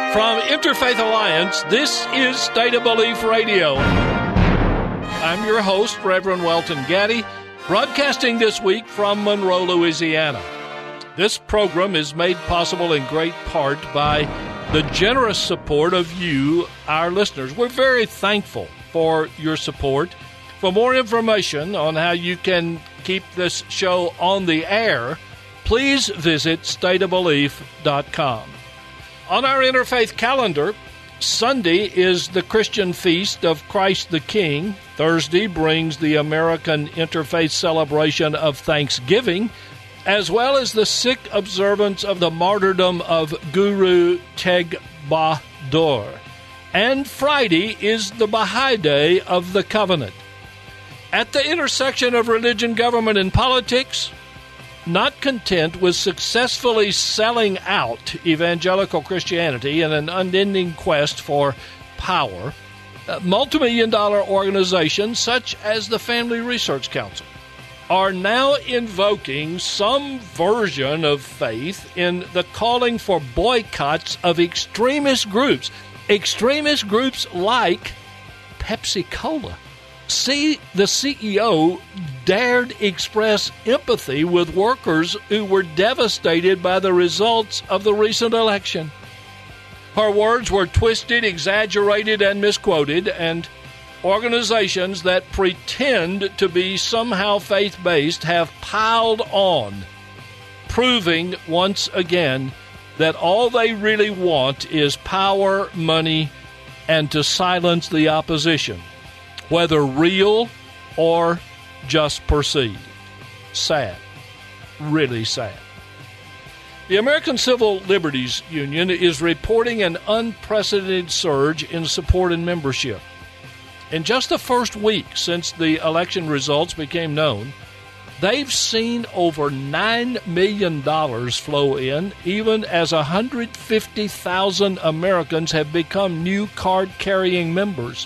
From Interfaith Alliance, this is State of Belief Radio. I'm your host, Reverend Welton Gaddy, broadcasting this week from Monroe, Louisiana. This program is made possible in great part by the generous support of you, our listeners. We're very thankful for your support. For more information on how you can keep this show on the air, please visit stateofbelief.com. On our interfaith calendar, Sunday is the Christian feast of Christ the King. Thursday brings the American interfaith celebration of Thanksgiving, as well as the Sikh observance of the martyrdom of Guru Tegh Bahadur. And Friday is the Baha'i Day of the Covenant. At the intersection of religion, government, and politics, not content with successfully selling out evangelical Christianity in an unending quest for power, multi-million-dollar organizations such as the Family Research Council are now invoking some version of faith in the calling for boycotts of extremist groups like Pepsi-Cola. See, the CEO dared express empathy with workers who were devastated by the results of the recent election. Her words were twisted, exaggerated, and misquoted, and organizations that pretend to be somehow faith-based have piled on, proving once again that all they really want is power, money, and to silence the opposition, whether real or just perceived. Sad. Really sad. The American Civil Liberties Union is reporting an unprecedented surge in support and membership. In just the first week since the election results became known, they've seen over $9 million flow in, even as 150,000 Americans have become new card-carrying members.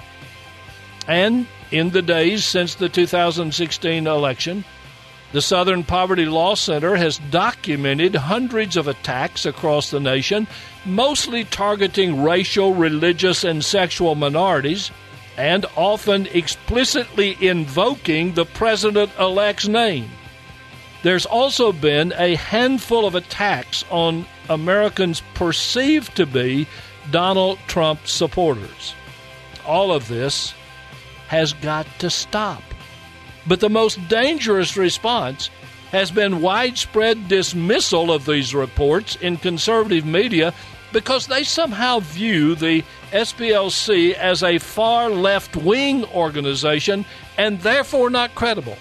And in the days since the 2016 election, the Southern Poverty Law Center has documented hundreds of attacks across the nation, mostly targeting racial, religious, and sexual minorities, and often explicitly invoking the president-elect's name. There's also been a handful of attacks on Americans perceived to be Donald Trump supporters. All of this has got to stop. But the most dangerous response has been widespread dismissal of these reports in conservative media because they somehow view the SPLC as a far left-wing organization and therefore not credible.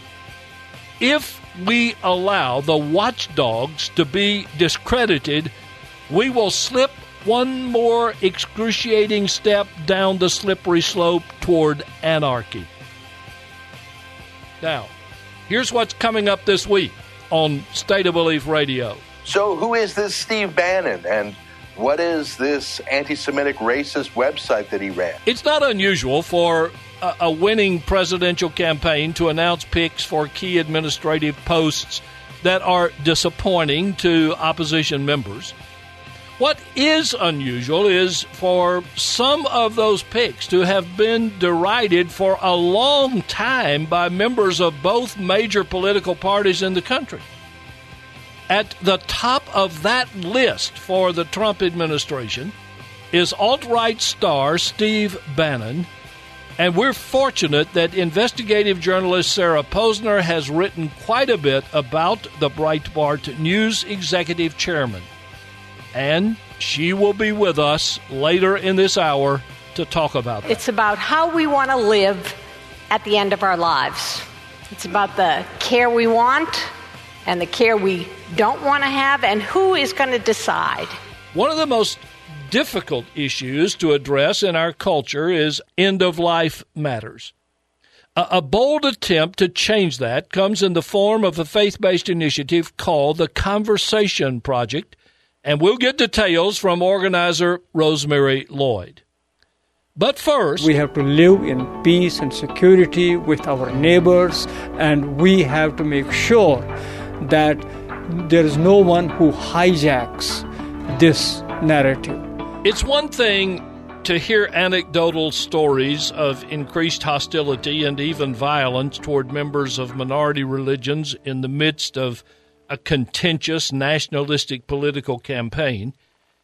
If we allow the watchdogs to be discredited, we will slip one more excruciating step down the slippery slope toward anarchy. Now, here's what's coming up this week on State of Belief Radio. So who is this Steve Bannon, and what is this anti-Semitic racist website that he ran? It's not unusual for a winning presidential campaign to announce picks for key administrative posts that are disappointing to opposition members. What is unusual is for some of those picks to have been derided for a long time by members of both major political parties in the country. At the top of that list for the Trump administration is alt-right star Steve Bannon, and we're fortunate that investigative journalist Sarah Posner has written quite a bit about the Breitbart News executive chairman. And she will be with us later in this hour to talk about that. It's about how we want to live at the end of our lives. It's about the care we want and the care we don't want to have, and who is going to decide. One of the most difficult issues to address in our culture is end-of-life matters. A bold attempt to change that comes in the form of a faith-based initiative called the Conversation Project, and we'll get details from organizer Rosemary Lloyd. But first, we have to live in peace and security with our neighbors, and we have to make sure that there is no one who hijacks this narrative. It's one thing to hear anecdotal stories of increased hostility and even violence toward members of minority religions in the midst of a contentious nationalistic political campaign.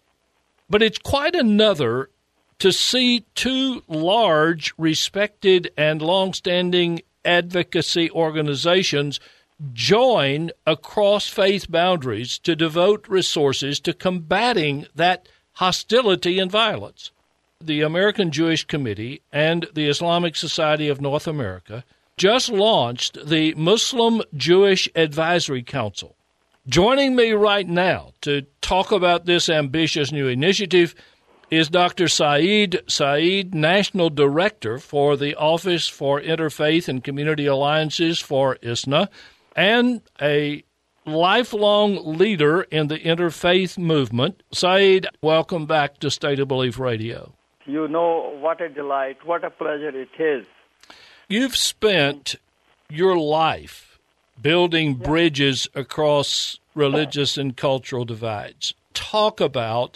But it's quite another to see two large, respected, and long-standing advocacy organizations join across faith boundaries to devote resources to combating that hostility and violence. The American Jewish Committee and the Islamic Society of North America just launched the Muslim Jewish Advisory Council. Joining me right now to talk about this ambitious new initiative is Dr. Saeed Saeed, National Director for the Office for Interfaith and Community Alliances for ISNA, and a lifelong leader in the interfaith movement. Saeed, welcome back to State of Belief Radio. You know, what a delight, what a pleasure it is. You've spent your life building bridges across religious and cultural divides. Talk about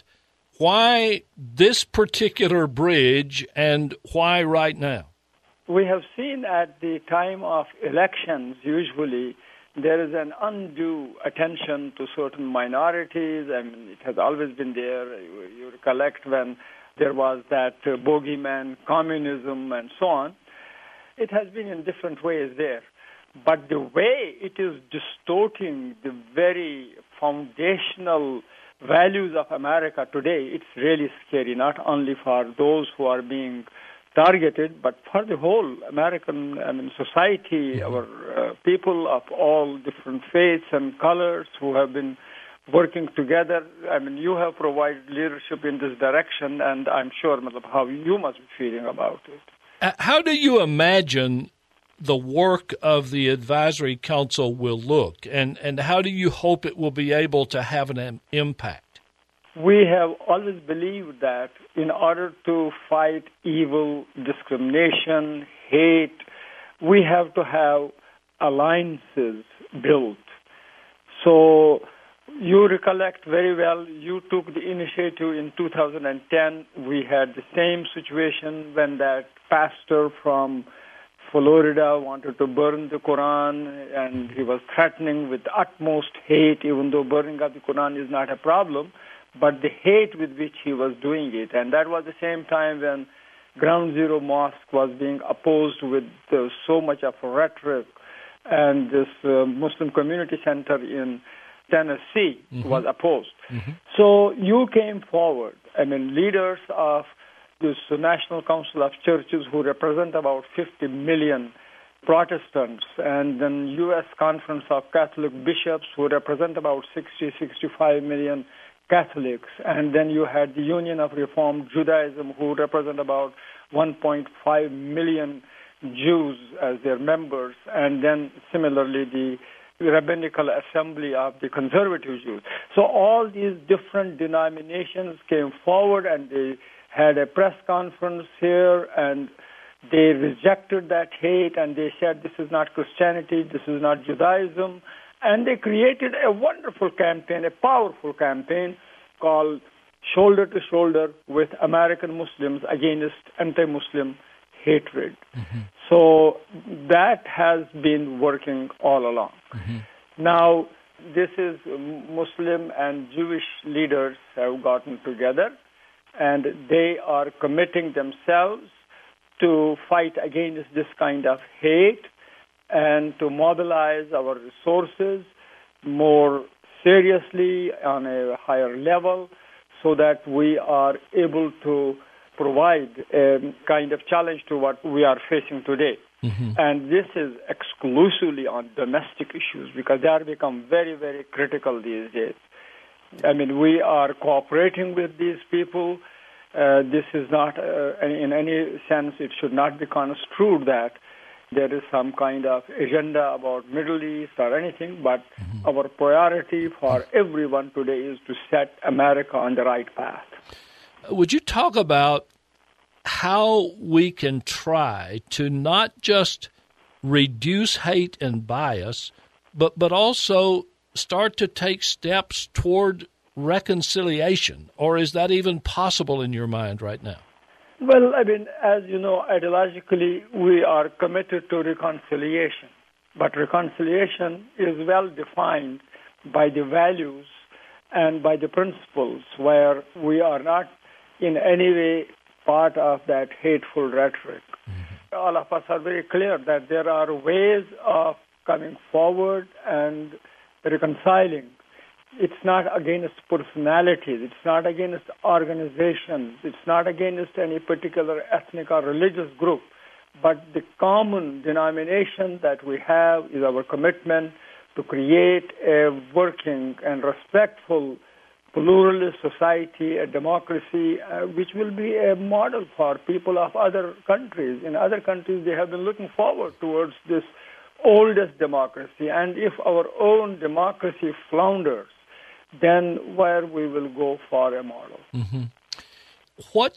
why this particular bridge and why right now? We have seen at the time of elections, usually, there is an undue attention to certain minorities. I mean, it has always been there. You recollect when there was that bogeyman, communism, and so on. It has been in different ways there. But the way it is distorting the very foundational values of America today, it's really scary, not only for those who are being targeted, but for the whole American society, our people of all different faiths and colors who have been working together. I mean, you have provided leadership in this direction, and I'm sure how you must be feeling about it. How do you imagine the work of the Advisory Council will look, and how do you hope it will be able to have an impact? We have always believed that in order to fight evil, discrimination, hate, we have to have alliances built. So you recollect very well, you took the initiative in 2010. We had the same situation when that pastor from Florida wanted to burn the Quran, and he was threatening with utmost hate, even though burning of the Quran is not a problem, but the hate with which he was doing it. And that was the same time when Ground Zero Mosque was being opposed with so much of rhetoric, and this Muslim Community Center in Tennessee was opposed. So you came forward, leaders of this National Council of Churches who represent about 50 million Protestants, and then U.S. Conference of Catholic Bishops who represent about 65 million Catholics, and then you had the Union of Reformed Judaism who represent about 1.5 million Jews as their members, and then similarly the Rabbinical Assembly of the Conservative Jews. So all these different denominations came forward, and they had a press conference here, and they rejected that hate, and they said this is not Christianity, this is not Judaism, and they created a wonderful campaign, a powerful campaign called Shoulder to Shoulder with American Muslims Against Anti-Muslim Hatred. So that has been working all along. Now, this is Muslim and Jewish leaders have gotten together, and they are committing themselves to fight against this kind of hate and to mobilize our resources more seriously on a higher level so that we are able to provide a kind of challenge to what we are facing today. And this is exclusively on domestic issues because they are become very, very critical these days. We are cooperating with these people. This is not, in any sense, it should not be construed that there is some kind of agenda about Middle East or anything, but our priority for everyone today is to set America on the right path. Would you talk about how we can try to not just reduce hate and bias, but also start to take steps toward reconciliation, or is that even possible in your mind right now? Well, I mean, as you know, ideologically, we are committed to reconciliation. But reconciliation is well defined by the values and by the principles, where we are not in any way part of that hateful rhetoric. Mm-hmm. All of us are very clear that there are ways of coming forward and reconciling. It's not against personalities. It's not against organizations. It's not against any particular ethnic or religious group. But the common denomination that we have is our commitment to create a working and respectful pluralist society, a democracy, which will be a model for people of other countries. In other countries, they have been looking forward towards this oldest democracy. And if our own democracy flounders, then where we will go for a model. Mm-hmm. What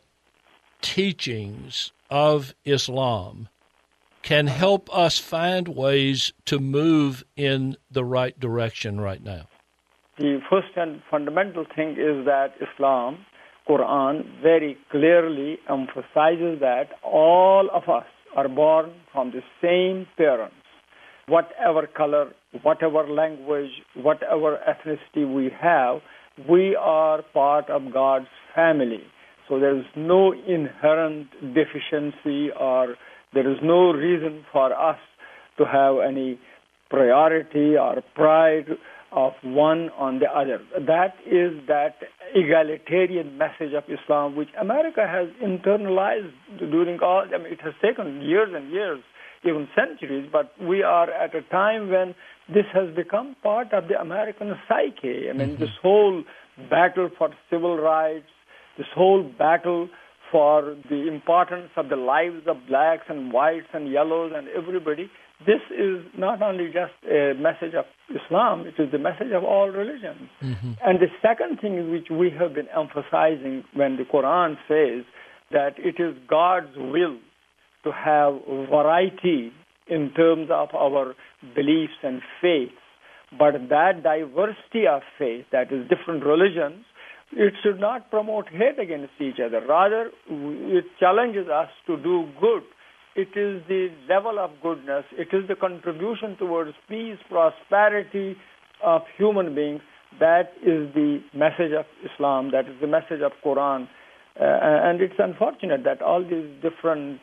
teachings of Islam can help us find ways to move in the right direction right now? The first and fundamental thing is that Islam, Quran, very clearly emphasizes that all of us are born from the same parents. Whatever color, whatever language, whatever ethnicity we have, we are part of God's family. So there is no inherent deficiency, or there is no reason for us to have any priority or pride of one on the other. That is that egalitarian message of Islam, which America has internalized during all, I mean, it has taken years and years, even centuries, but we are at a time when this has become part of the American psyche. I mean, this whole battle for civil rights, this whole battle for the importance of the lives of blacks and whites and yellows and everybody, this is not only just a message of Islam, it is the message of all religions. Mm-hmm. And the second thing which we have been emphasizing when the Quran says that it is God's will to have variety in terms of our beliefs and faiths, but that diversity of faith, that is different religions, it should not promote hate against each other. Rather, it challenges us to do good. It is the level of goodness. It is the contribution towards peace, prosperity of human beings. That is the message of Islam. That is the message of Quran. And it's unfortunate that all these different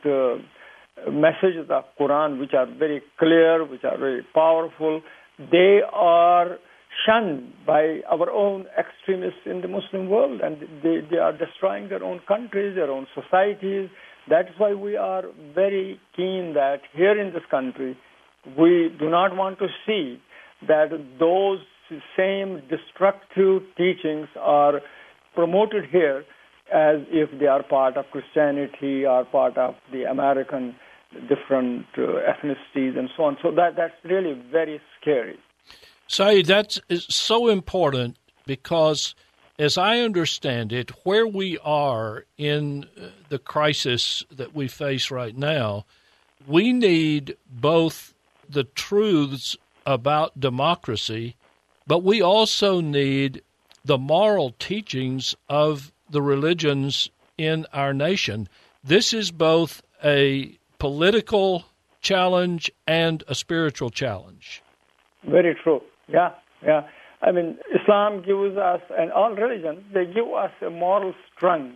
messages of Quran, which are very clear, which are very powerful, they are shunned by our own extremists in the Muslim world, and they are destroying their own countries, their own societies. That's why we are very keen that here in this country, we do not want to see that those same destructive teachings are promoted here as if they are part of Christianity or part of the American different ethnicities and so on. So that's really very scary. Saeed, that's so important because, as I understand it, where we are in the crisis that we face right now, we need both the truths about democracy, but we also need the moral teachings of the religions in our nation. This is both a political challenge and a spiritual challenge. Very true. Yeah. I mean, Islam gives us, and all religions, they give us a moral strength,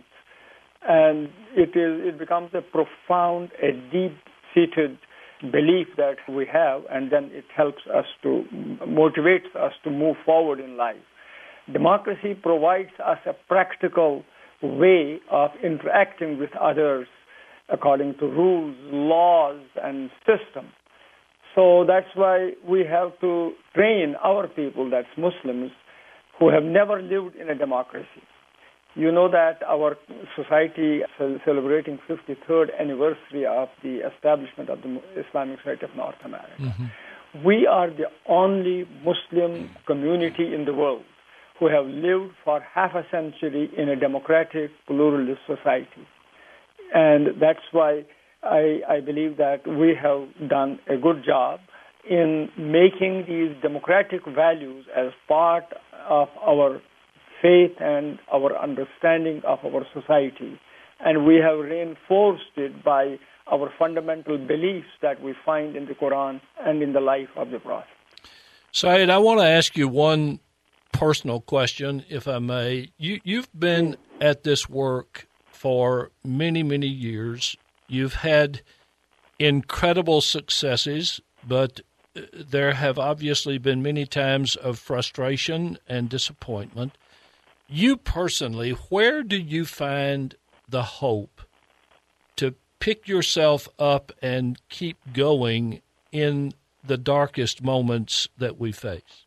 and it becomes a profound, a deep-seated belief that we have, and then it helps us to, motivates us to move forward in life. Democracy provides us a practical way of interacting with others according to rules, laws, and systems. So that's why we have to train our people, that's Muslims, who have never lived in a democracy. You know that our society is celebrating 53rd anniversary of the establishment of the Islamic Society of North America. Mm-hmm. We are the only Muslim community in the world who have lived for half a century in a democratic, pluralist society. And that's why I believe that we have done a good job in making these democratic values as part of our faith and our understanding of our society. And we have reinforced it by our fundamental beliefs that we find in the Quran and in the life of the Prophet. Syed, I want to ask you one personal question, if I may. You've been at this work for many, many years. You've had incredible successes, but there have obviously been many times of frustration and disappointment. You personally, where do you find the hope to pick yourself up and keep going in the darkest moments that we face?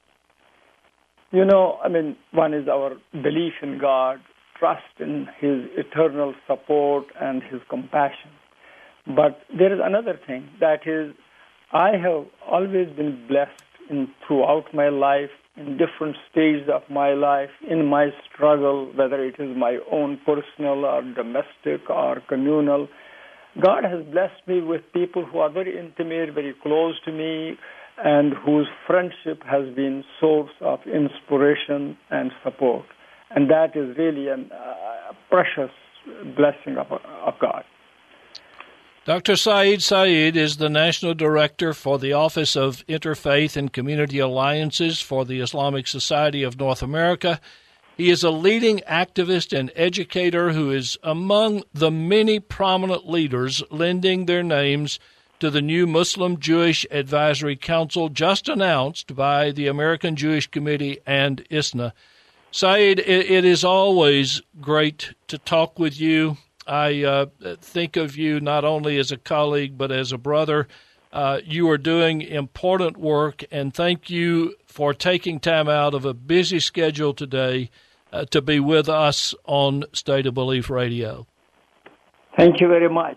One is our belief in God, trust in His eternal support and His compassion. But there is another thing, that is, I have always been blessed throughout my life, in different stages of my life, in my struggle, whether it is my own personal or domestic or communal. God has blessed me with people who are very intimate, very close to me, and whose friendship has been source of inspiration and support. And that is really a precious blessing of God. Dr. Saeed Said is the National Director for the Office of Interfaith and Community Alliances for the Islamic Society of North America. He is a leading activist and educator who is among the many prominent leaders lending their names to the new Muslim-Jewish Advisory Council just announced by the American Jewish Committee and ISNA. Saeed, it is always great to talk with you. I think of you not only as a colleague but as a brother. You are doing important work, and thank you for taking time out of a busy schedule today to be with us on State of Belief Radio. Thank you very much.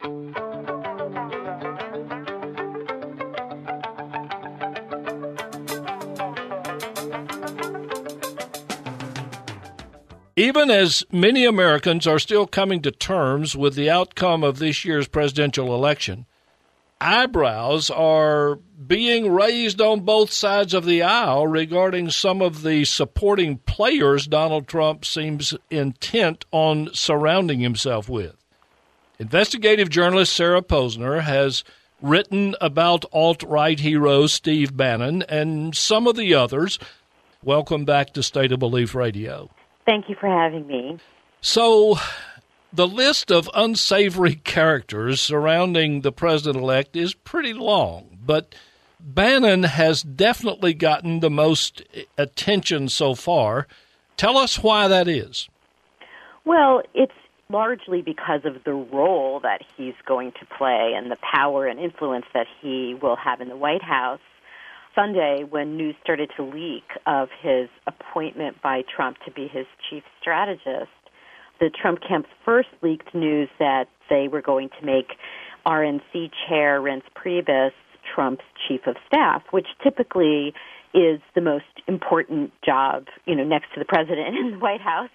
Even as many Americans are still coming to terms with the outcome of this year's presidential election, eyebrows are being raised on both sides of the aisle regarding some of the supporting players Donald Trump seems intent on surrounding himself with. Investigative journalist Sarah Posner has written about alt-right hero Steve Bannon and some of the others. Welcome back to State of Belief Radio. Thank you for having me. So, the list of unsavory characters surrounding the president-elect is pretty long, but Bannon has definitely gotten the most attention so far. Tell us why that is. Well, it's largely because of the role that he's going to play and the power and influence that he will have in the White House. Sunday, when news started to leak of his appointment by Trump to be his chief strategist, the Trump camp first leaked news that they were going to make RNC chair Reince Priebus Trump's chief of staff, which typically is the most important job, next to the president in the White House.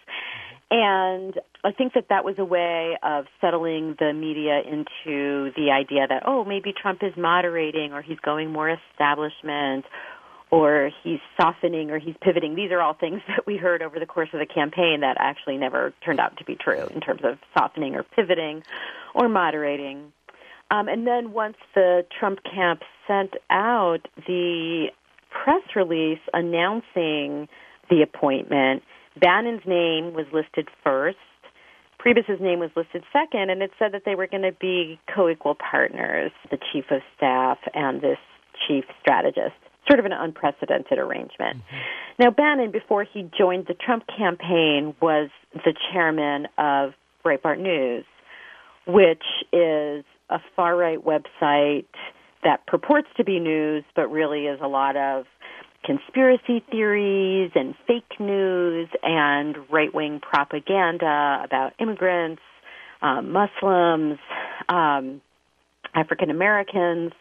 And I think that was a way of settling the media into the idea that, maybe Trump is moderating, or he's going more establishment, or he's softening, or he's pivoting. These are all things that we heard over the course of the campaign that actually never turned out to be true in terms of softening or pivoting or moderating. And then once the Trump camp sent out the press release announcing the appointment, Bannon's name was listed first, Priebus's name was listed second, and it said that they were going to be co-equal partners, the chief of staff and this chief strategist, sort of an unprecedented arrangement. Mm-hmm. Now, Bannon, before he joined the Trump campaign, was the chairman of Breitbart News, which is a far-right website that purports to be news, but really is a lot of conspiracy theories and fake news and right-wing propaganda about immigrants, Muslims, African Americans.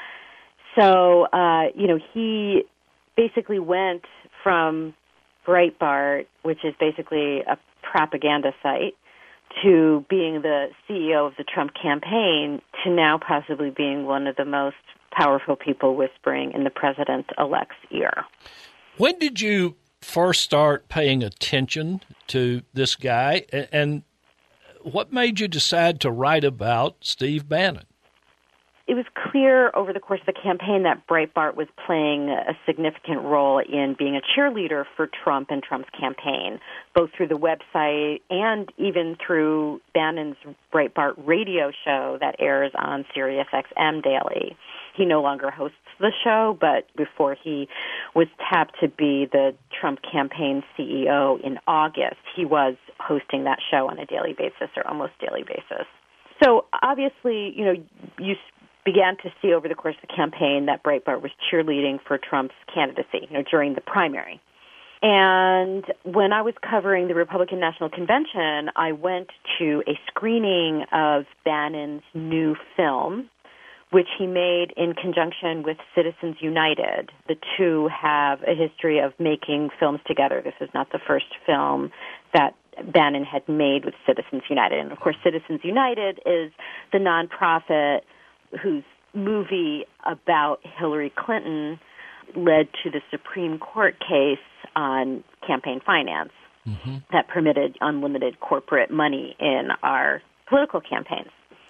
So, he basically went from Breitbart, which is basically a propaganda site, to being the CEO of the Trump campaign, to now possibly being one of the most powerful people whispering in the president-elect's ear. When did you first start paying attention to this guy, and what made you decide to write about Steve Bannon? It was clear over the course of the campaign that Breitbart was playing a significant role in being a cheerleader for Trump and Trump's campaign, both through the website and even through Bannon's Breitbart radio show that airs on SiriusXM daily. He no longer hosts the show, but before he was tapped to be the Trump campaign CEO in August, he was hosting that show on a daily basis or almost daily basis. So obviously, you began to see over the course of the campaign that Breitbart was cheerleading for Trump's candidacy, during the primary. And when I was covering the Republican National Convention, I went to a screening of Bannon's new film, which he made in conjunction with Citizens United. The two have a history of making films together. This is not the first film that Bannon had made with Citizens United. And, of course, Citizens United is the nonprofit whose movie about Hillary Clinton led to the Supreme Court case on campaign finance that permitted unlimited corporate money in our political campaigns.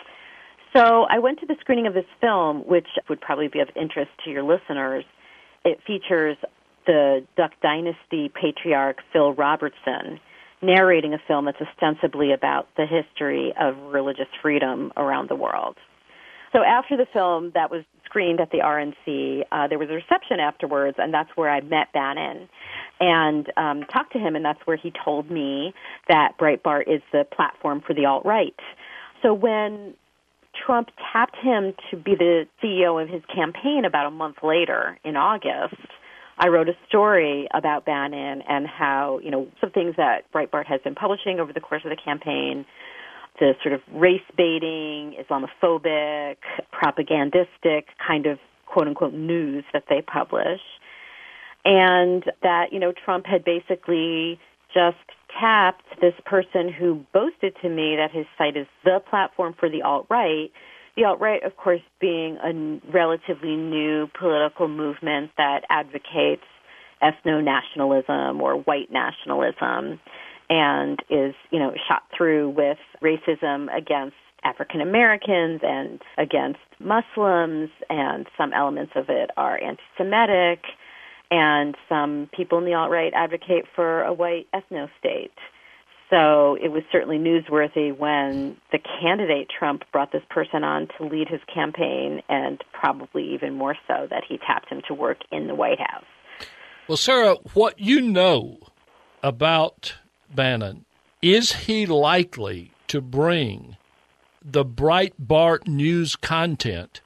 So I went to the screening of this film, which would probably be of interest to your listeners. It features the Duck Dynasty patriarch Phil Robertson narrating a film that's ostensibly about the history of religious freedom around the world. So after the film that was screened at the RNC, there was a reception afterwards, and that's where I met Bannon and talked to him, and that's where he told me that Breitbart is the platform for the alt-right. So when Trump tapped him to be the CEO of his campaign about a month later in August, I wrote a story about Bannon and how, some things that Breitbart has been publishing over the course of the campaign, the sort of race-baiting, Islamophobic, propagandistic kind of quote-unquote news that they publish, and that, Trump had basically just tapped this person who boasted to me that his site is the platform for the alt-right. The alt-right, of course, being a relatively new political movement that advocates ethno-nationalism or white nationalism and is, shot through with racism against African Americans and against Muslims, and some elements of it are anti-Semitic, and some people in the alt-right advocate for a white ethno-state. So it was certainly newsworthy when the candidate Trump brought this person on to lead his campaign, and probably even more so that he tapped him to work in the White House. Well, Sarah, what you know about Bannon, is he likely to bring the Breitbart news content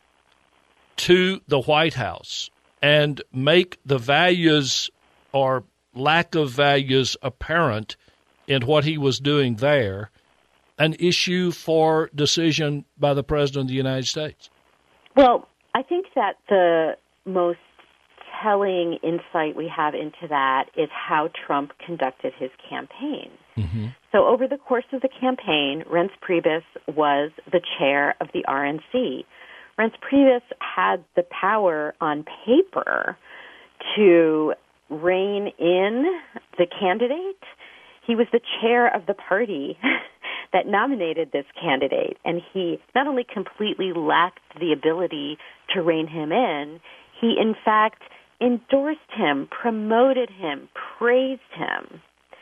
to the White House and make the values or lack of values apparent in what he was doing there an issue for decision by the President of the United States? Well, I think that the most telling insight we have into that is how Trump conducted his campaign. So over the course of the campaign, Reince Priebus was the chair of the RNC. Reince Priebus had the power on paper to rein in the candidate. He was the chair of the party that nominated this candidate, and he not only completely lacked the ability to rein him in, he in fact endorsed him, promoted him, praised him,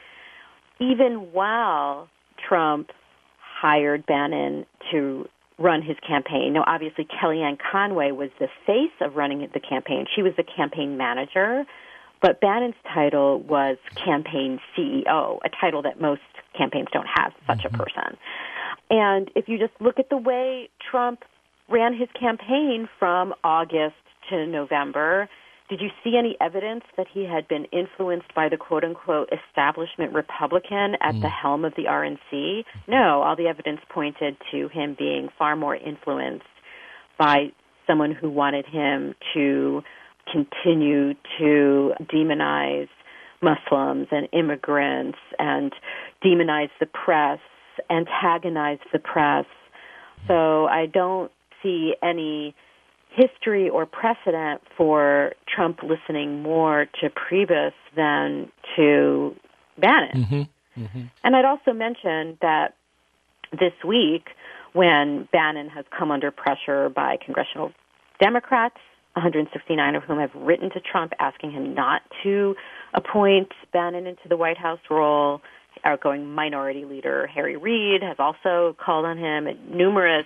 even while Trump hired Bannon to run his campaign. Now, obviously, Kellyanne Conway was the face of running the campaign. She was the campaign manager, but Bannon's title was campaign CEO, a title that most campaigns don't have such a person. And if you just look at the way Trump ran his campaign from August to November, did you see any evidence that he had been influenced by the quote-unquote establishment Republican at the helm of the RNC? No, all the evidence pointed to him being far more influenced by someone who wanted him to continue to demonize Muslims and immigrants and demonize the press, antagonize the press. So I don't see any history or precedent for Trump listening more to Priebus than to Bannon. And I'd also mention that this week, when Bannon has come under pressure by congressional Democrats, 169 of whom have written to Trump asking him not to appoint Bannon into the White House role, outgoing Minority Leader Harry Reid has also called on him, and numerous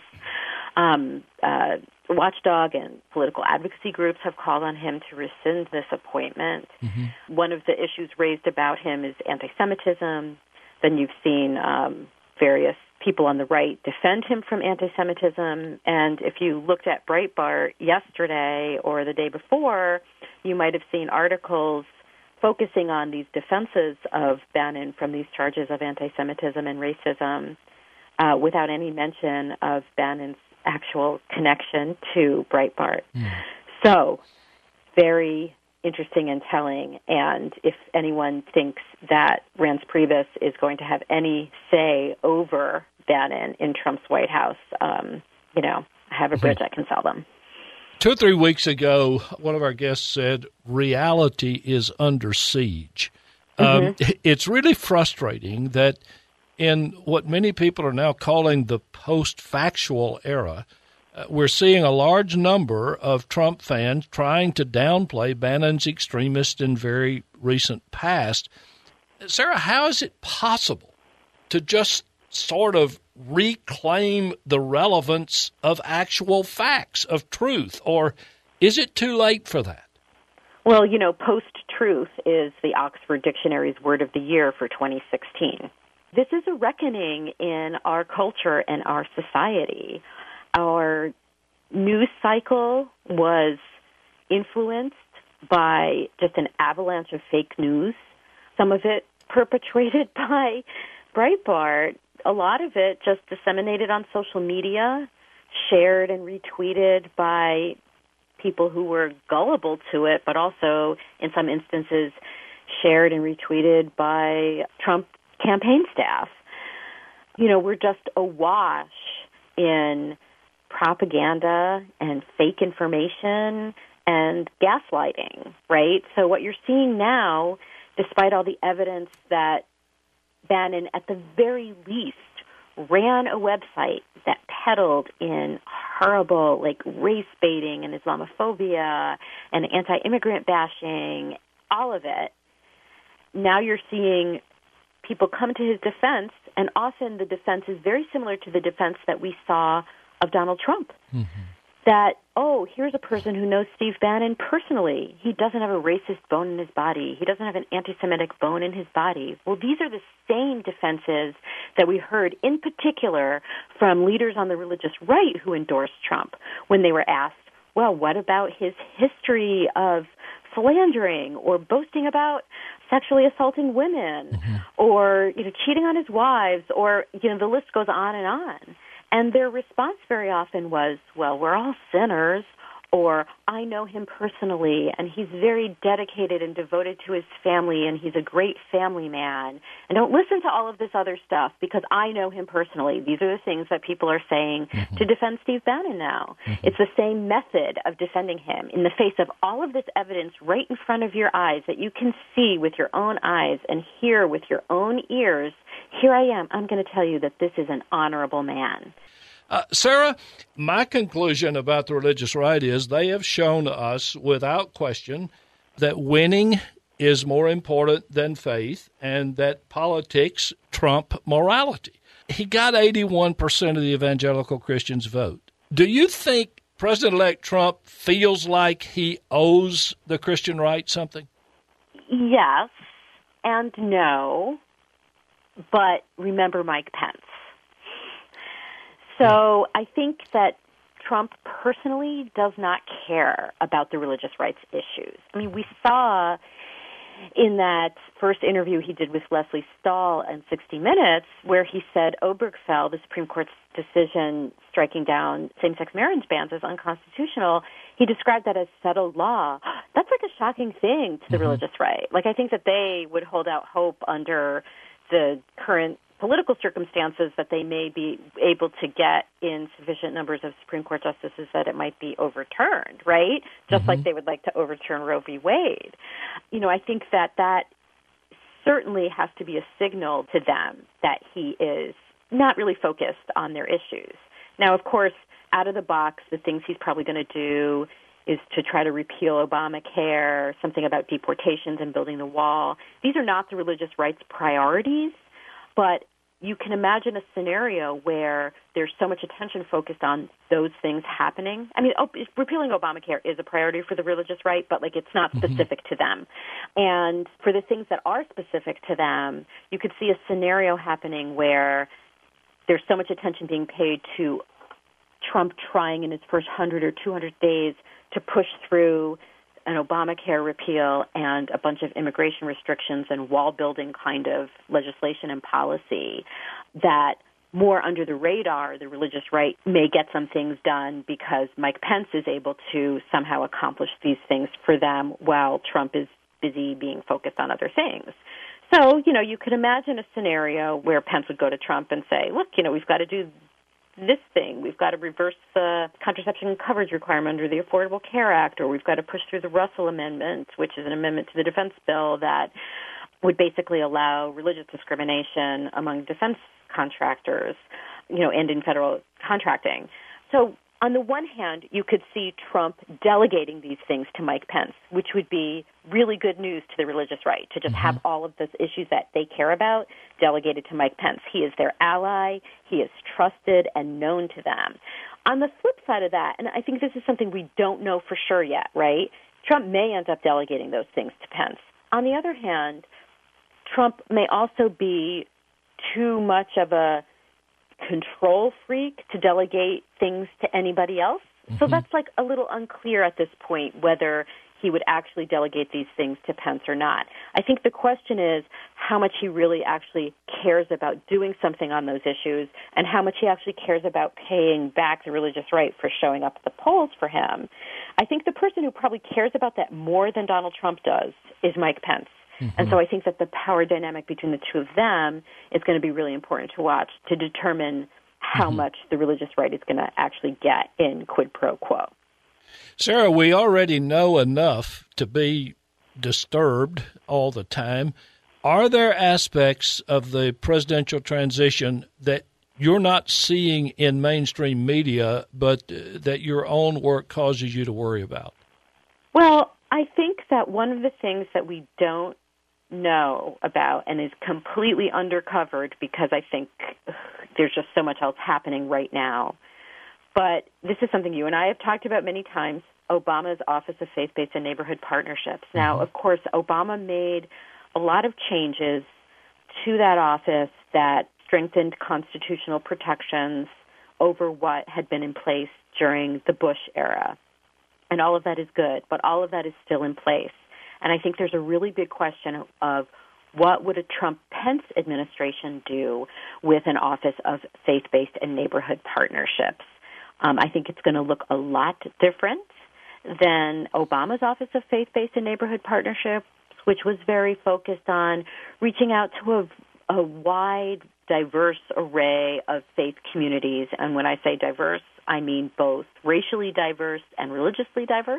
watchdog and political advocacy groups have called on him to rescind this appointment. One of the issues raised about him is anti-Semitism. Then you've seen various people on the right defend him from anti-Semitism. And if you looked at Breitbart yesterday or the day before, you might have seen articles focusing on these defenses of Bannon from these charges of anti-Semitism and racism without any mention of Bannon's actual connection to Breitbart. So, very interesting and telling. And if anyone thinks that Reince Priebus is going to have any say over Bannon in Trump's White House, I have a bridge I can sell them. 2 or 3 weeks ago, one of our guests said, reality is under siege. It's really frustrating that in what many people are now calling the post-factual era, we're seeing a large number of Trump fans trying to downplay Bannon's extremist and very recent past. Sarah, how is it possible to just sort of reclaim the relevance of actual facts, of truth, or is it too late for that? Well, post-truth is the Oxford Dictionary's word of the year for 2016. This is a reckoning in our culture and our society. Our news cycle was influenced by just an avalanche of fake news, some of it perpetrated by Breitbart, a lot of it just disseminated on social media, shared and retweeted by people who were gullible to it, but also, in some instances, shared and retweeted by Trump campaign staff. We're just awash in propaganda and fake information and gaslighting, right? So what you're seeing now, despite all the evidence that Bannon, at the very least, ran a website that peddled in horrible, race baiting and Islamophobia and anti-immigrant bashing, all of it, now you're seeing people come to his defense, and often the defense is very similar to the defense that we saw of Donald Trump. That, here's a person who knows Steve Bannon personally. He doesn't have a racist bone in his body. He doesn't have an anti-Semitic bone in his body. Well, these are the same defenses that we heard in particular from leaders on the religious right who endorsed Trump when they were asked, well, what about his history of slandering or boasting about sexually assaulting women or, cheating on his wives or, the list goes on and on. And their response very often was, well, we're all sinners, or I know him personally, and he's very dedicated and devoted to his family, and he's a great family man. And don't listen to all of this other stuff because I know him personally. These are the things that people are saying to defend Steve Bannon now. It's the same method of defending him in the face of all of this evidence right in front of your eyes that you can see with your own eyes and hear with your own ears. Here I am. I'm going to tell you that this is an honorable man. Sarah, my conclusion about the religious right is they have shown us without question that winning is more important than faith and that politics trump morality. He got 81% of the evangelical Christians' vote. Do you think President-elect Trump feels like he owes the Christian right something? Yes and no, but remember Mike Pence. So I think that Trump personally does not care about the religious rights issues. I mean, we saw in that first interview he did with Lesley Stahl in 60 Minutes where he said Obergefell, the Supreme Court's decision striking down same-sex marriage bans as unconstitutional, he described that as settled law. That's like a shocking thing to the religious right. I think that they would hold out hope under the current political circumstances that they may be able to get in sufficient numbers of Supreme Court justices that it might be overturned, right? Just like they would like to overturn Roe v. Wade. I think that certainly has to be a signal to them that he is not really focused on their issues. Now, of course, out of the box, the things he's probably going to do is to try to repeal Obamacare, something about deportations and building the wall. These are not the religious rights priorities, but you can imagine a scenario where there's so much attention focused on those things happening. I mean, repealing Obamacare is a priority for the religious right, but it's not specific to them. And for the things that are specific to them, you could see a scenario happening where there's so much attention being paid to Trump trying in his first 100 or 200 days to push through an Obamacare repeal and a bunch of immigration restrictions and wall-building kind of legislation and policy, that more under the radar, the religious right may get some things done because Mike Pence is able to somehow accomplish these things for them while Trump is busy being focused on other things. So, you could imagine a scenario where Pence would go to Trump and say, look, we've got to do this thing. We've got to reverse the contraception coverage requirement under the Affordable Care Act, or we've got to push through the Russell Amendment, which is an amendment to the defense bill that would basically allow religious discrimination among defense contractors, and in federal contracting. So on the one hand, you could see Trump delegating these things to Mike Pence, which would be really good news to the religious right, to just have all of those issues that they care about delegated to Mike Pence. He is their ally. He is trusted and known to them. On the flip side of that, and I think this is something we don't know for sure yet, right? Trump may end up delegating those things to Pence. On the other hand, Trump may also be too much of a control freak to delegate things to anybody else. So that's a little unclear at this point whether he would actually delegate these things to Pence or not. I think the question is how much he really actually cares about doing something on those issues and how much he actually cares about paying back the religious right for showing up at the polls for him. I think the person who probably cares about that more than Donald Trump does is Mike Pence. And so I think that the power dynamic between the two of them is going to be really important to watch to determine how much the religious right is going to actually get in quid pro quo. Sarah, we already know enough to be disturbed all the time. Are there aspects of the presidential transition that you're not seeing in mainstream media, but that your own work causes you to worry about? Well, I think that one of the things that we don't know about and is completely undercovered because I think there's just so much else happening right now. But this is something you and I have talked about many times, Obama's Office of Faith-Based and Neighborhood Partnerships. Now, of course, Obama made a lot of changes to that office that strengthened constitutional protections over what had been in place during the Bush era. And all of that is good, but all of that is still in place. And I think there's a really big question of what would a Trump-Pence administration do with an Office of Faith-Based and Neighborhood Partnerships. I think it's going to look a lot different than Obama's Office of Faith-Based and Neighborhood Partnerships, which was very focused on reaching out to a wide, diverse array of faith communities. And when I say diverse, I mean both racially diverse and religiously diverse,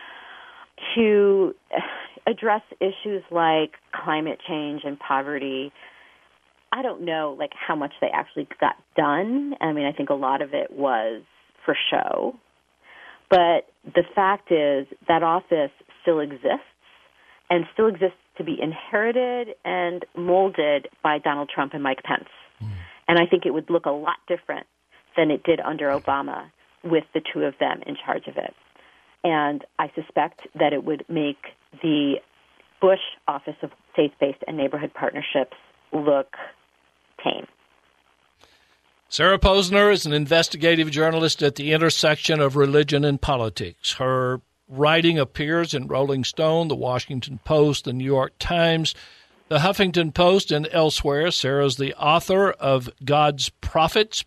to address issues like climate change and poverty. I don't know how much they actually got done. I mean, I think a lot of it was for show. But the fact is that office still exists and still exists to be inherited and molded by Donald Trump and Mike Pence. And I think it would look a lot different than it did under Obama with the two of them in charge of it. And I suspect that it would make the Bush Office of Faith-Based and Neighborhood Partnerships look tame. Sarah Posner is an investigative journalist at the intersection of religion and politics. Her writing appears in Rolling Stone, The Washington Post, The New York Times, The Huffington Post, and elsewhere. Sarah's the author of God's Prophets,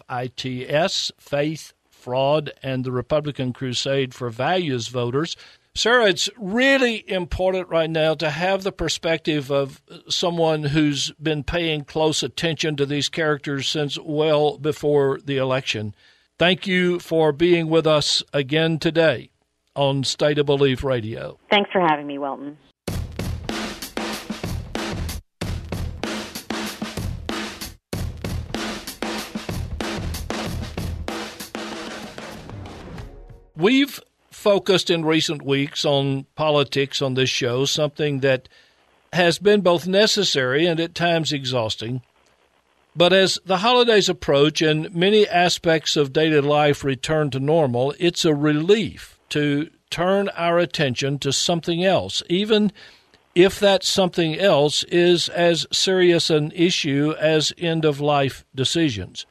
Profits, Faith, Fraud, and the Republican Crusade for Values Voters. Sarah, it's really important right now to have the perspective of someone who's been paying close attention to these characters since well before the election. Thank you for being with us again today on State of Belief Radio. Thanks for having me, Welton. We've focused in recent weeks on politics on this show, something that has been both necessary and at times exhausting. But as the holidays approach and many aspects of daily life return to normal, it's a relief to turn our attention to something else, even if that something else is as serious an issue as end-of-life decisions.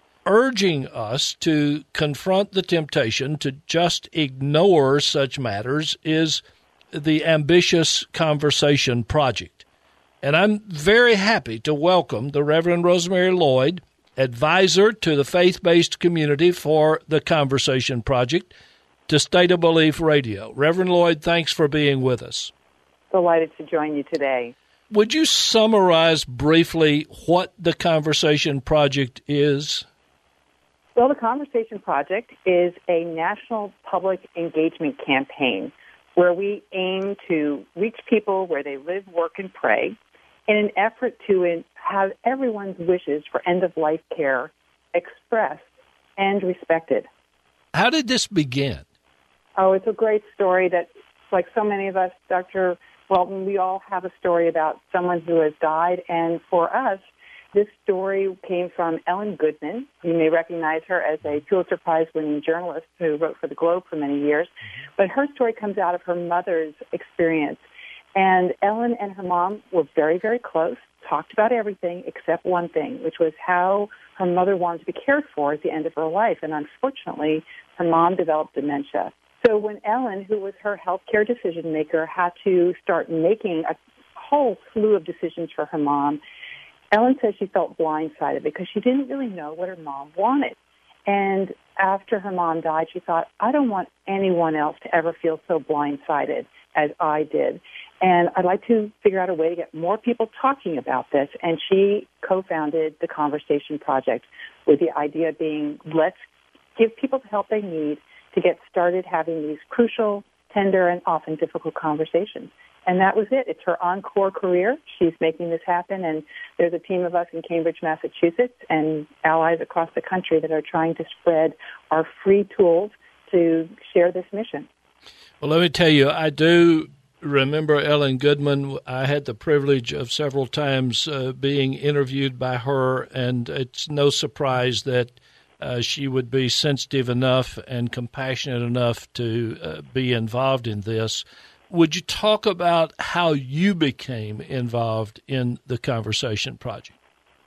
Urging us to confront the temptation to just ignore such matters is the Ambitious Conversation Project. And I'm very happy to welcome the Reverend Rosemary Lloyd, advisor to the faith-based community for the Conversation Project, to State of Belief Radio. Reverend Lloyd, thanks for being with us. Delighted to join you today. Would you summarize briefly what the Conversation Project is? Well, the Conversation Project is a national public engagement campaign where we aim to reach people where they live, work, and pray in an effort to have everyone's wishes for end-of-life care expressed and respected. How did this begin? Oh, it's a great story that, like so many of us, Dr. Welton, we all have a story about someone who has died, and for us, this story came from Ellen Goodman. You may recognize her as a Pulitzer Prize-winning journalist who wrote for the Globe for many years. But her story comes out of her mother's experience. And Ellen and her mom were very, very close, talked about everything except one thing, which was how her mother wanted to be cared for at the end of her life. And unfortunately, her mom developed dementia. So when Ellen, who was her healthcare decision maker, had to start making a whole slew of decisions for her mom, Ellen says she felt blindsided because she didn't really know what her mom wanted. And after her mom died, she thought, I don't want anyone else to ever feel so blindsided as I did. And I'd like to figure out a way to get more people talking about this. And she co-founded the Conversation Project with the idea being, let's give people the help they need to get started having these crucial, tender, and often difficult conversations. And that was it. It's her encore career. She's making this happen, and there's a team of us in Cambridge, Massachusetts, and allies across the country that are trying to spread our free tools to share this mission. Well, let me tell you, I do remember Ellen Goodman. I had the privilege of several times being interviewed by her, and it's no surprise that she would be sensitive enough and compassionate enough to be involved in this. Would you talk about how you became involved in the Conversation Project?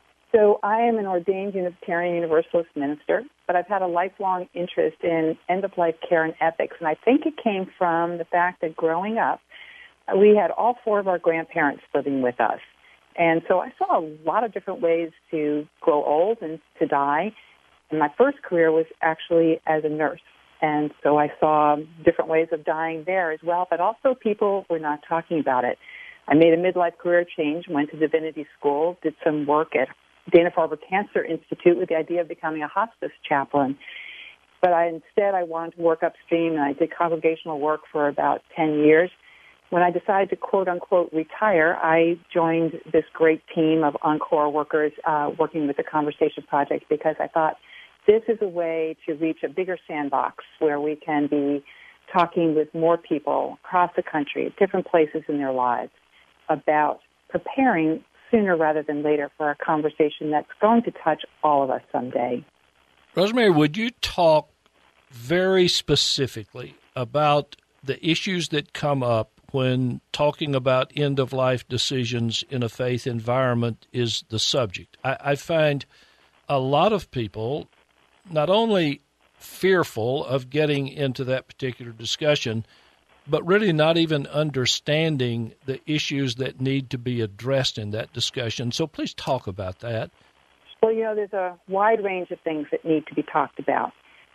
So I am an ordained Unitarian Universalist minister, but I've had a lifelong interest in end-of-life care and ethics, and I think it came from the fact that growing up, we had all four of our grandparents living with us. And so I saw a lot of different ways to grow old and to die, and my first career was actually as a nurse. And so I saw different ways of dying there as well, but also people were not talking about it. I made a midlife career change, went to divinity school, did some work at Dana-Farber Cancer Institute with the idea of becoming a hospice chaplain. But instead I wanted to work upstream, and I did congregational work for about 10 years. When I decided to quote-unquote retire, I joined this great team of Encore workers working with the Conversation Project because I thought, this is a way to reach a bigger sandbox where we can be talking with more people across the country, different places in their lives, about preparing sooner rather than later for a conversation that's going to touch all of us someday. Rosemary, would you talk very specifically about the issues that come up when talking about end-of-life decisions in a faith environment is the subject? I find a lot of people not only fearful of getting into that particular discussion, but really not even understanding the issues that need to be addressed in that discussion. So please talk about that. Well, there's a wide range of things that need to be talked about.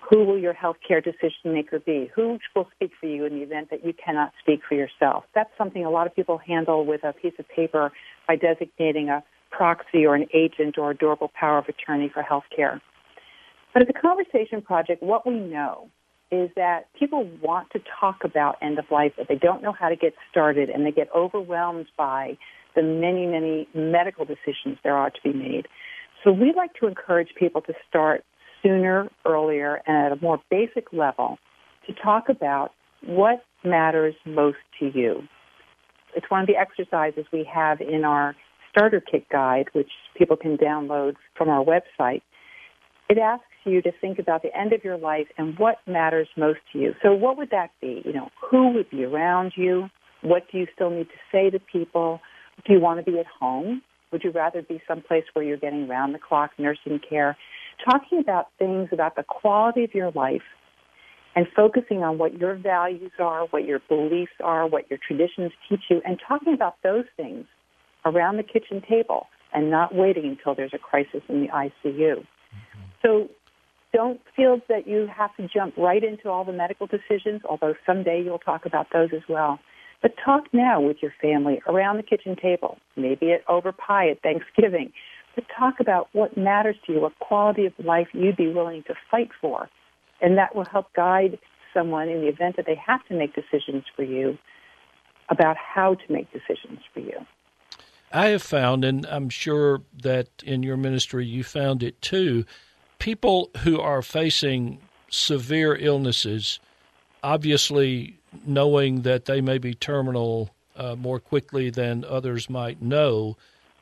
Who will your healthcare decision maker be? Who will speak for you in the event that you cannot speak for yourself? That's something a lot of people handle with a piece of paper by designating a proxy or an agent or a durable power of attorney for healthcare. But at the Conversation Project, what we know is that people want to talk about end of life, but they don't know how to get started, and they get overwhelmed by the many, many medical decisions there are to be made. So we like to encourage people to start sooner, earlier, and at a more basic level to talk about what matters most to you. It's one of the exercises we have in our starter kit guide, which people can download from our website. It asks you to think about the end of your life and what matters most to you. So what would that be? Who would be around you? What do you still need to say to people? Do you want to be at home? Would you rather be someplace where you're getting round-the-clock nursing care? Talking about things about the quality of your life and focusing on what your values are, what your beliefs are, what your traditions teach you, and talking about those things around the kitchen table and not waiting until there's a crisis in the ICU. Mm-hmm. So don't feel that you have to jump right into all the medical decisions, although someday you'll talk about those as well. But talk now with your family around the kitchen table, maybe over pie at Thanksgiving. But talk about what matters to you, what quality of life you'd be willing to fight for. And that will help guide someone in the event that they have to make decisions for you about how to make decisions for you. I have found, and I'm sure that in your ministry you found it too, people who are facing severe illnesses, obviously knowing that they may be terminal more quickly than others might know,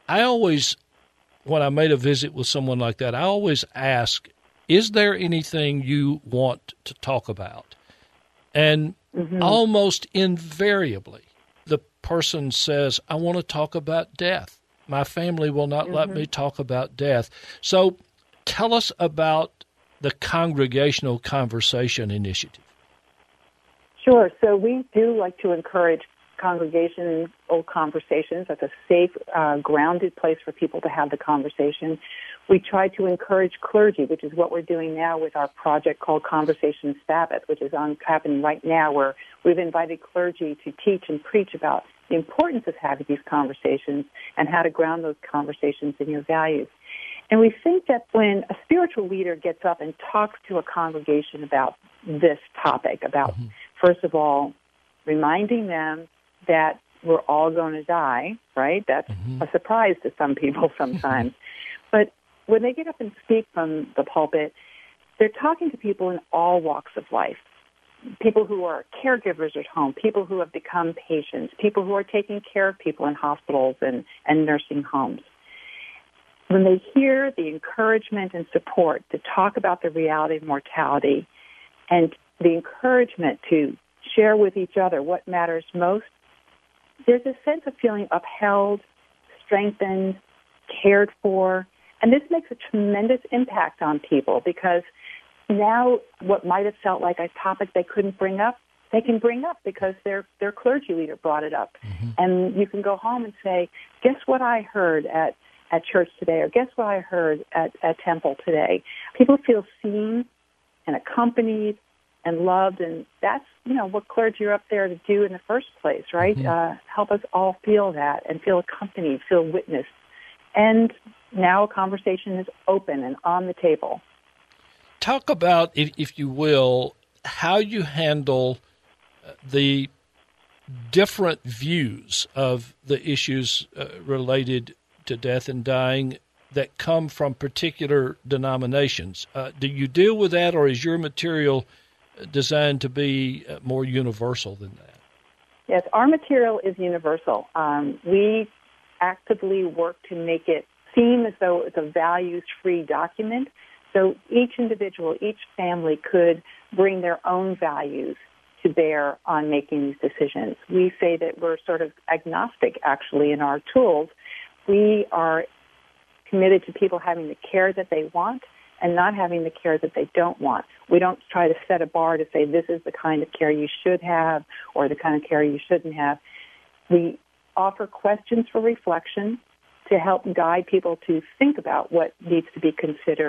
when I made a visit with someone like that, I always ask, is there anything you want to talk about? And almost invariably, the person says, I want to talk about death. My family will not let me talk about death. So tell us about the Congregational Conversation Initiative. Sure. So we do like to encourage congregational conversations. That's a safe, grounded place for people to have the conversation. We try to encourage clergy, which is what we're doing now with our project called Conversation Sabbath, which is happening right now, where we've invited clergy to teach and preach about the importance of having these conversations and how to ground those conversations in your values. And we think that when a spiritual leader gets up and talks to a congregation about this topic, about, first of all, reminding them that we're all going to die, right? That's a surprise to some people sometimes. But when they get up and speak from the pulpit, they're talking to people in all walks of life. People who are caregivers at home, people who have become patients, people who are taking care of people in hospitals and nursing homes. When they hear the encouragement and support to talk about the reality of mortality and the encouragement to share with each other what matters most, there's a sense of feeling upheld, strengthened, cared for, and this makes a tremendous impact on people because now what might have felt like a topic they couldn't bring up, they can bring up because their clergy leader brought it up. And you can go home and say, guess what I heard at church today, or guess what I heard at temple today. People feel seen and accompanied and loved, and that's, what clergy are up there to do in the first place, right? Help us all feel that and feel accompanied, feel witnessed. And now a conversation is open and on the table. Talk about, if you will, how you handle the different views of the issues related to death and dying that come from particular denominations. Do you deal with that, or is your material designed to be more universal than that? Yes, our material is universal. We actively work to make it seem as though it's a values-free document. So each individual, each family could bring their own values to bear on making these decisions. We say that we're sort of agnostic, actually, in our tools. We are committed to people having the care that they want and not having the care that they don't want. We don't try to set a bar to say this is the kind of care you should have or the kind of care you shouldn't have. We offer questions for reflection to help guide people to think about what needs to be considered.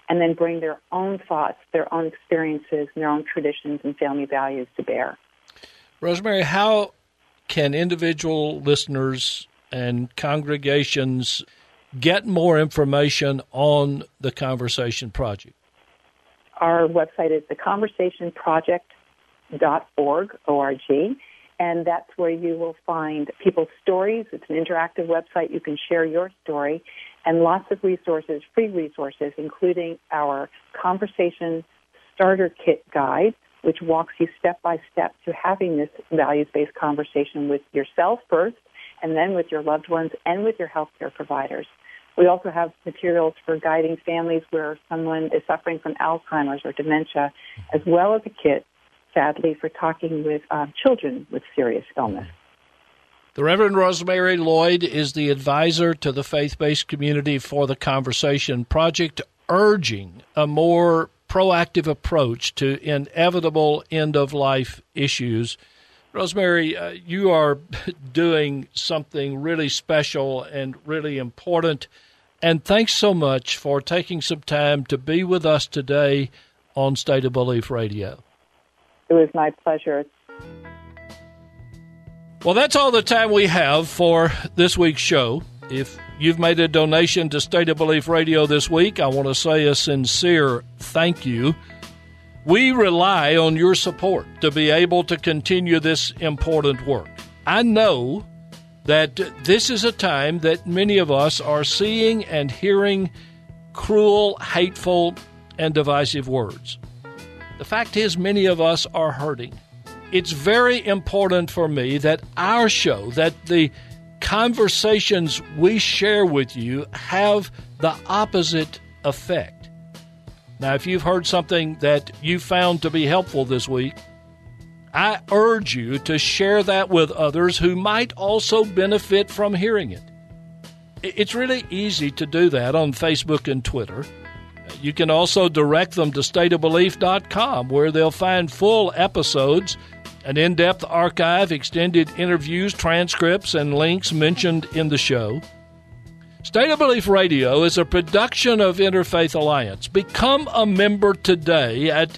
and then bring their own thoughts, their own experiences, and their own traditions and family values to bear. Rosemary, how can individual listeners and congregations get more information on the Conversation Project? Our website is theconversationproject.org, O-R-G, and that's where you will find people's stories. It's an interactive website. You can share your story, and lots of resources, free resources, including our Conversation Starter Kit Guide, which walks you step by step to having this values-based conversation with yourself first, and then with your loved ones and with your healthcare providers. We also have materials for guiding families where someone is suffering from Alzheimer's or dementia, as well as a kit, sadly, for talking with children with serious illness. The Reverend Rosemary Lloyd is the advisor to the faith-based community for the Conversation Project, urging a more proactive approach to inevitable end-of-life issues. Rosemary, you are doing something really special and really important, and thanks so much for taking some time to be with us today on State of Belief Radio. It was my pleasure. Well, that's all the time we have for this week's show. If you've made a donation to State of Belief Radio this week, I want to say a sincere thank you. We rely on your support to be able to continue this important work. I know that this is a time that many of us are seeing and hearing cruel, hateful, and divisive words. The fact is, many of us are hurting. It's very important for me that our show, that the conversations we share with you have the opposite effect. Now, if you've heard something that you found to be helpful this week, I urge you to share that with others who might also benefit from hearing it. It's really easy to do that on Facebook and Twitter. You can also direct them to stateofbelief.com, where they'll find full episodes, an in-depth archive, extended interviews, transcripts, and links mentioned in the show. State of Belief Radio is a production of Interfaith Alliance. Become a member today at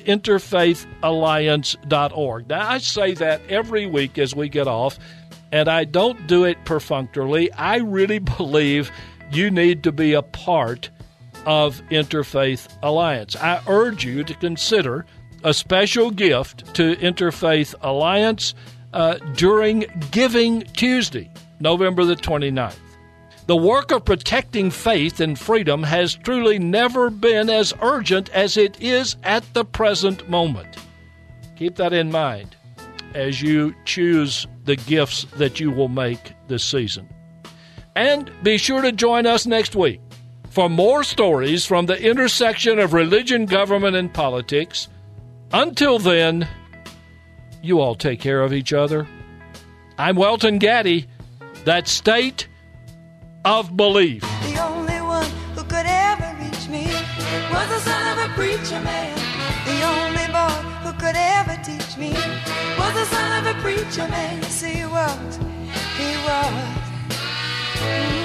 interfaithalliance.org. Now, I say that every week as we get off, and I don't do it perfunctorily. I really believe you need to be a part of Interfaith Alliance. I urge you to consider a special gift to Interfaith Alliance during Giving Tuesday, November the 29th. The work of protecting faith and freedom has truly never been as urgent as it is at the present moment. Keep that in mind as you choose the gifts that you will make this season. And be sure to join us next week for more stories from the intersection of religion, government, and politics. Until then, you all take care of each other. I'm Welton Gaddy. That's State of Belief. The only one who could ever reach me was the son of a preacher man. The only boy who could ever teach me was the son of a preacher man. Yes, he was.